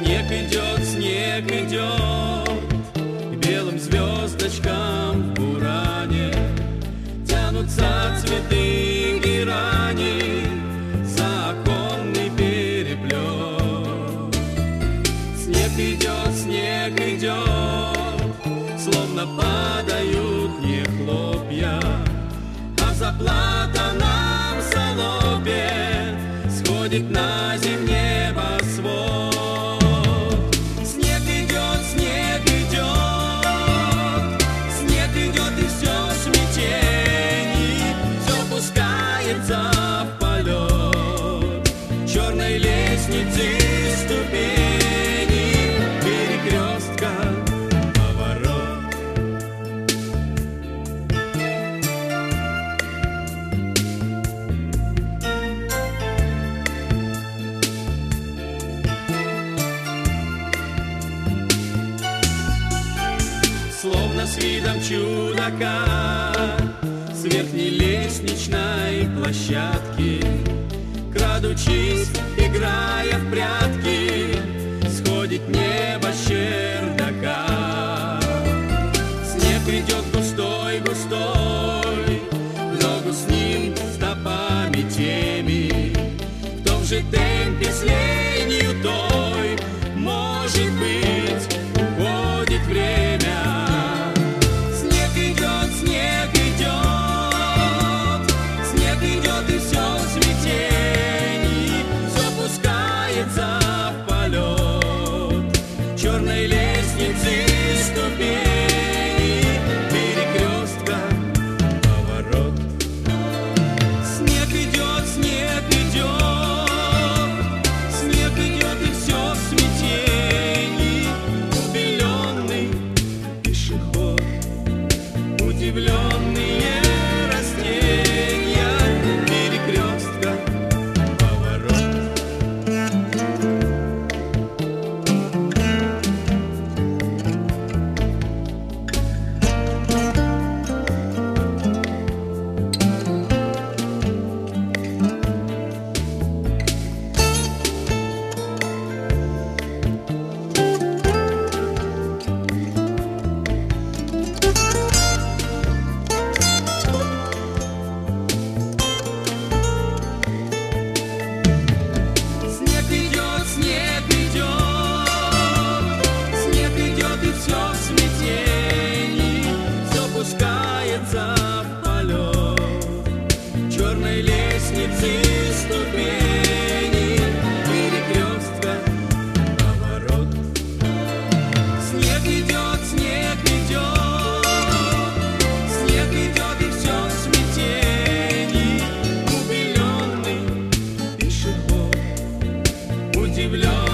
снег идет, к белым звездочкам в буране тянутся цветы герани за оконный переплет. Снег идет, словно падают не хлопья, а заплата нам солопе сходит на зимний небосвод. В полет черной лестницы ступени перекрестка поворот. Словно с видом чудака с верхней лестничной площадки, крадучись, играя в прятки, сходит небо с чердака. Снег идет густой, в ногу с ним стопами теми, в том же темпе с ленью той, может быть, уходит время. Черной лестницы ступени перекрестка поворот. Снег идет, и все в смятении. Убеленный пешеход, удивленные растения перекрестка поворот. В полет черной лестницы ступени перекрестка поворот. Снег идет, и все в смятении. Убеленный пешеход, удивленный